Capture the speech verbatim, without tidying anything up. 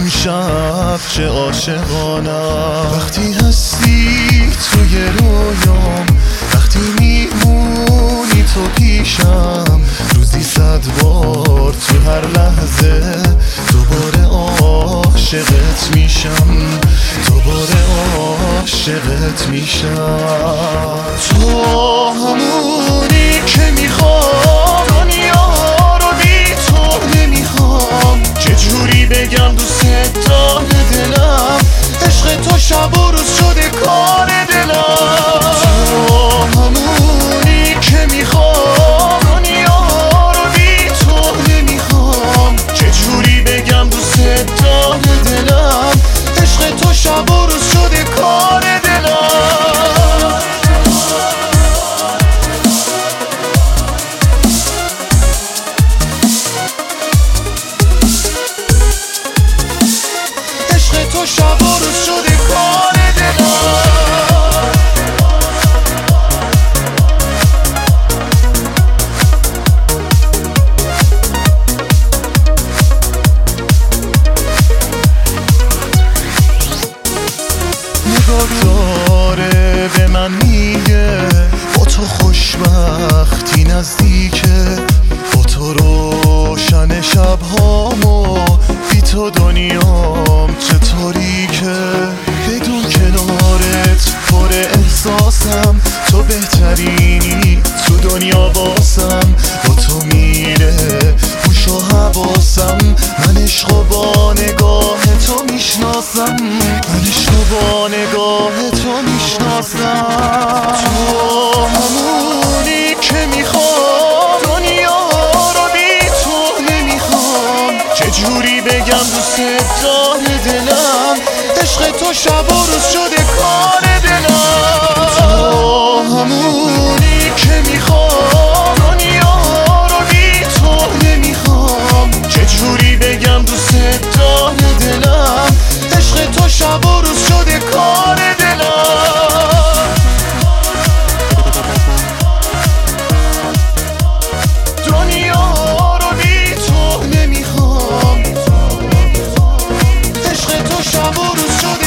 اون شب چه عاشقانم. وقتی هستی توی رویام، وقتی میمونی تو پیشم، روزی صد بار تو هر لحظه دوباره عاشقت میشم، دوباره عاشقت میشم. تو همونی که میخوام، دنیا رو بی تو نمیخوام. چجوری بگم دوست داره دلم، عشق تو شب و روز شده کار دلم. تو همونی که میخوام، دنیا رو بی تو نمیخوام. چجوری بگم دوست داره دلم، عشق تو شب و روز شده کار دلم. عشق تو شب و روز شده کار دلم. نگاه داره به من میگه با تو خوشبختی نزدیکه، با تو روشن شبهامو، بی تو دنیام چطوری که. بدون کنارت پر احساسم، تو بهترینی تو دنیا باسم. با تو میره هوش و حواسم، من عشق و با نگاه تو میشناسم، من عشق و با نگاه تو میشناسم. تو همونی که میخوام، دنیا رو بی تو نمیخوام. چجوری بگم دوست داره دلم، عشق تو شب و روز شده کار دلم. تو همونی که میخوام، دنیا رو بی تو نمیخوام. چجوری بگم دوست داره دلم، عشق تو شب و روز شده کار دلم. دنیا رو بی تو نمیخوام، عشق تو شب و روز شده